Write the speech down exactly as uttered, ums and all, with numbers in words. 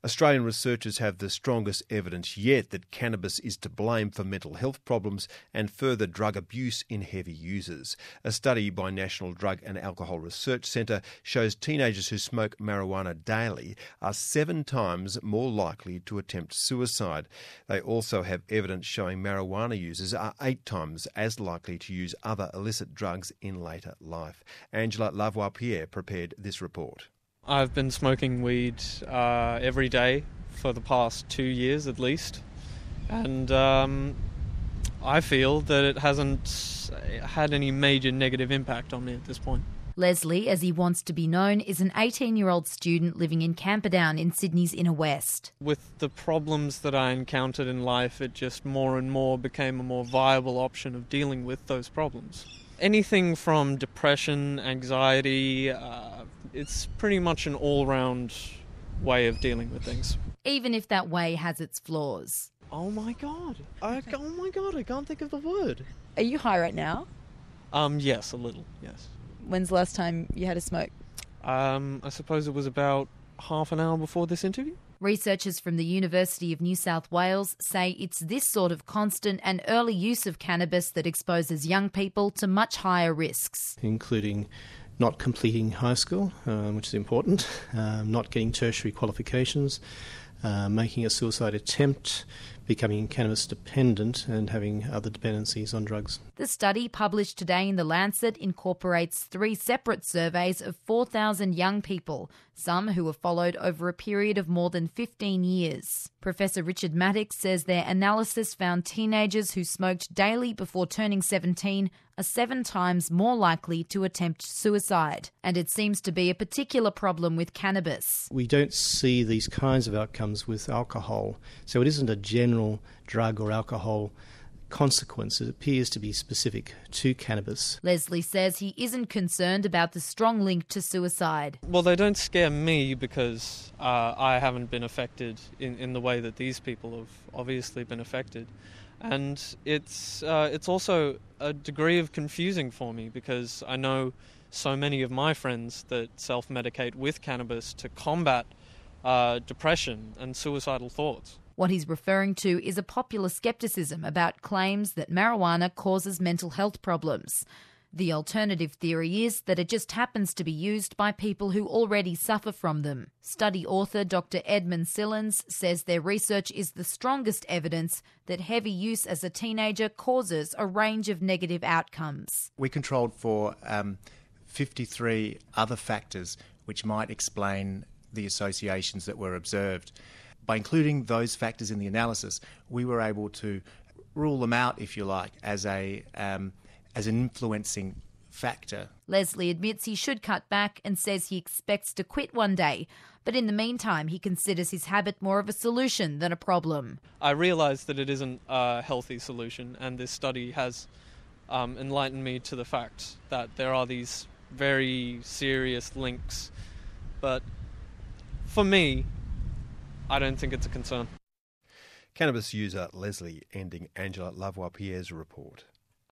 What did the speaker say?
Australian researchers have the strongest evidence yet that cannabis is to blame for mental health problems and further drug abuse in heavy users. A study by National Drug and Alcohol Research Centre shows teenagers who smoke marijuana daily are seven times more likely to attempt suicide. They also have evidence showing marijuana users are eight times as likely to use other illicit drugs in later life. Angela Lavoie-Pierre prepared this report. I've been smoking weed uh, every day for the past two years at least, and um, I feel that it hasn't had any major negative impact on me at this point. Leslie, as he wants to be known, is an eighteen-year-old student living in Camperdown in Sydney's inner west. With the problems that I encountered in life, it just more and more became a more viable option of dealing with those problems. Anything from depression, anxiety, uh, it's pretty much an all-round way of dealing with things. Even if that way has its flaws. Oh my god. I, oh my god, I can't think of the word. Are you high right now? Um, yes, a little, yes. When's the last time you had a smoke? Um, I suppose it was about half an hour before this interview. Researchers from the University of New South Wales say it's this sort of constant and early use of cannabis that exposes young people to much higher risks. Including not completing high school, um, which is important, um, not getting tertiary qualifications, uh, making a suicide attempt, becoming cannabis dependent and having other dependencies on drugs. The study, published today in The Lancet, incorporates three separate surveys of four thousand young people, some who were followed over a period of more than fifteen years. Professor Richard Maddox says their analysis found teenagers who smoked daily before turning seventeen are seven times more likely to attempt suicide. And it seems to be a particular problem with cannabis. We don't see these kinds of outcomes with alcohol, so it isn't a general drug or alcohol consequence. It appears to be specific to cannabis. Leslie says he isn't concerned about the strong link to suicide. Well, they don't scare me because uh, I haven't been affected in, in the way that these people have obviously been affected. And it's uh, it's also a degree of confusing for me because I know so many of my friends that self-medicate with cannabis to combat uh, depression and suicidal thoughts. What he's referring to is a popular scepticism about claims that marijuana causes mental health problems. The alternative theory is that it just happens to be used by people who already suffer from them. Study author Doctor Edmund Sillins says their research is the strongest evidence that heavy use as a teenager causes a range of negative outcomes. We controlled for um, fifty-three other factors which might explain the associations that were observed. By including those factors in the analysis, we were able to rule them out, if you like, as a um, as an influencing factor. Leslie admits he should cut back and says he expects to quit one day, but in the meantime he considers his habit more of a solution than a problem. I realise that it isn't a healthy solution, and this study has um, enlightened me to the fact that there are these very serious links, but for me, I don't think it's a concern. Cannabis user Leslie ending Angela Lavoie-Pierre's report.